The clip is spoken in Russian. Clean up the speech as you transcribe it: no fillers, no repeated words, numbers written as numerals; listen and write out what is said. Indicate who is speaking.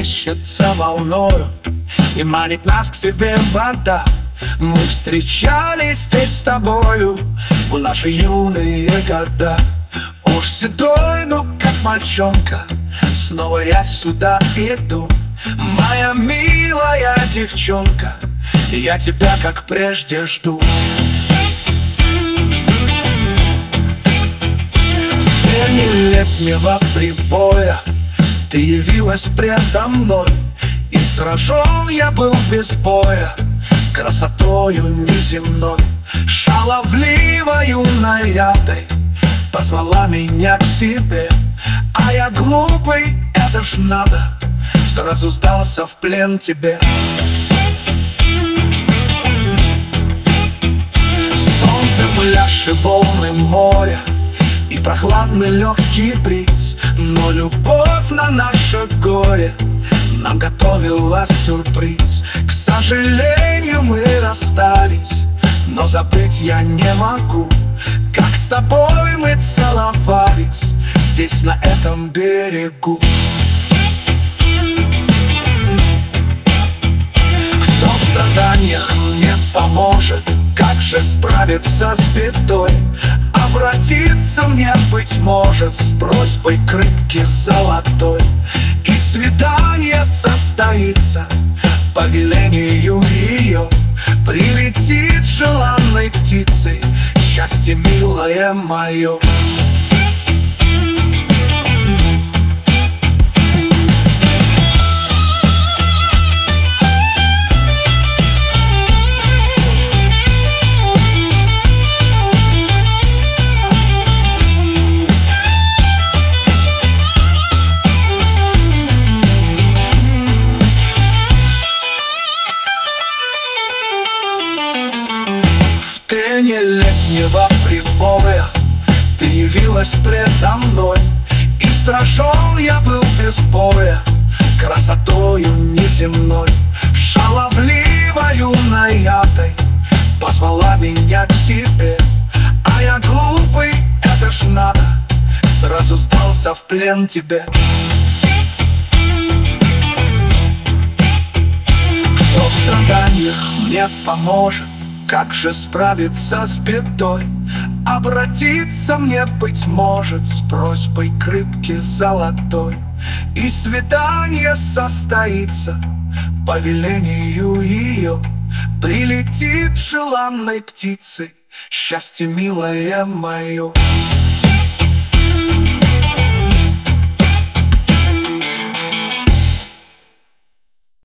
Speaker 1: плещется волною и манит нас к себе вода. Мы встречались здесь с тобою в наши юные года. Уж седой, но как мальчонка, снова я сюда иду. Моя милая девчонка, я тебя как прежде жду. В пене летнего прибоя ты явилась предо мной, и сражен я был без боя красотою неземной. Шаловливою наядой позвала меня к себе, а я глупый, это ж надо, сразу сдался в плен тебе. Солнце, пляж и волны моря, и прохладный легкий бриз, но любовь на наше горе нам готовила сюрприз. К сожалению, мы расстались, но забыть я не могу, как с тобой мы целовались здесь, на этом берегу. Кто в страданиях мне поможет, как же справиться с бедой? Обратиться мне, быть может, с просьбой к рыбке золотой, и свидание состоится по велению ее. Прилетит желанной птицей счастье, милое мое. В тени летнего прибоя ты явилась предо мной, и сражен я был без боя красотою неземной. Шаловливою наядой позвала меня к себе, а я глупый, это ж надо, сразу сдался в плен тебе. Кто в страданиях мне поможет, как же справиться с бедой? Обратиться мне, быть может, с просьбой к рыбке золотой, и свидание состоится по велению ее. Прилетит желанной птицей счастье, милое мое.